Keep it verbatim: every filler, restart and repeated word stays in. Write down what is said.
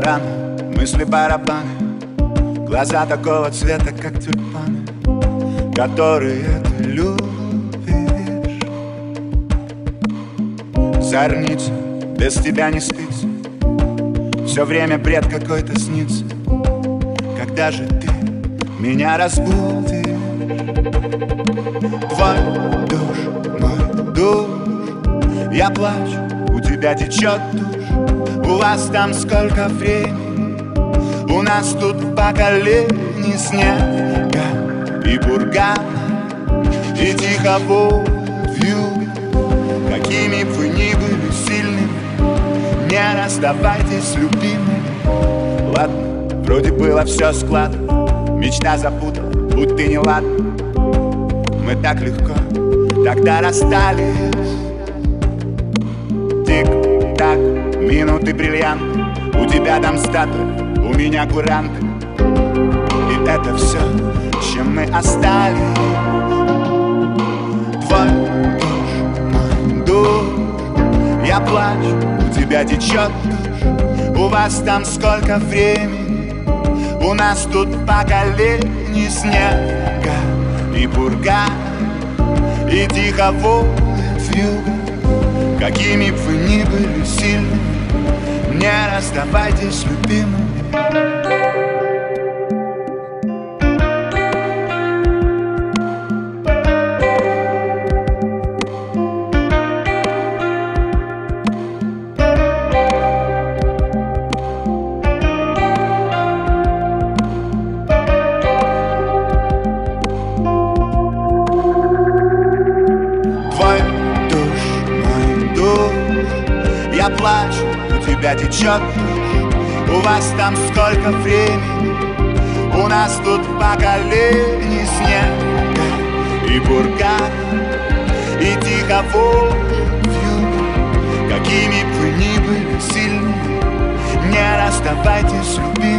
рано, мысли барабаны, глаза такого цвета, как тюльпаны, которые ты любишь. Зорница, без тебя не спится, все время бред какой-то снится. Когда же ты меня разбудишь? Твой душ, мой душ, я плачу, у тебя течет душ. У вас там сколько времени? У нас тут по колени снега и бургана, и тихо вью. Какими бы вы ни были сильными, не расставайтесь, любимыми. Ладно, вроде было все складно, мечта запутала, будь ты не ладна. Мы так легко тогда расстались. Тик-так, минуты бриллианты, у тебя там статуя, у меня куранты. И это все, чем мы остались. Твой душ, мой душ, я плачу, у тебя течет душ. У вас там сколько времени? У нас тут по колени снега и бурган, и тихо воет вьюга. Какими бы вы ни были сильными, не расставайтесь, любимыми. Я плачу, у тебя течет душ. У вас там сколько времени? У нас тут по колени снега и бурган, и тихо воет вьюга. Какими бы вы ни были сильными, не расставайтесь, любимые.